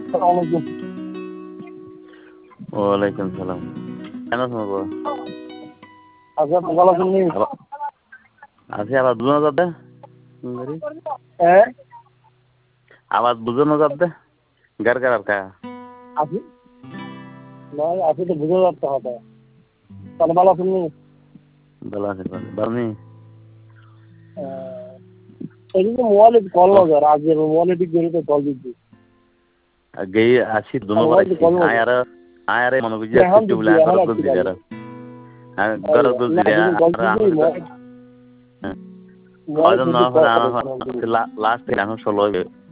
আসসালামু ওয়ালাইকুম সালাম। কেন শোনাবো? আলাইকুম। ভালো আছেন নি? আছি। আবার বুঝানো যাবে? হ্যাঁ আবার বুঝানো যাবে? গার গার কা আছি। নয় আছি তো বুঝে যাচ্ছে হবে। তাহলে ভালো আছেন নি? ভালো আছে। বানি এদিকে মোবাইলে কল নজর আজকে মোবাইলে ঠিক করে কল দিচ্ছি। গেই আছি দুনবার মোবাইলে আছি। কল নজর আয়ারে মনে বুঝি এখন একটু বলে দিচ্ছি এখন গরত আসছি গলজি কাজে। যারা গরত গলজি না রে যদি কল আর দিচ্ছি এখন মোবাইলে হয়তো না ঠিক হলে কল লাস্ট এখন 16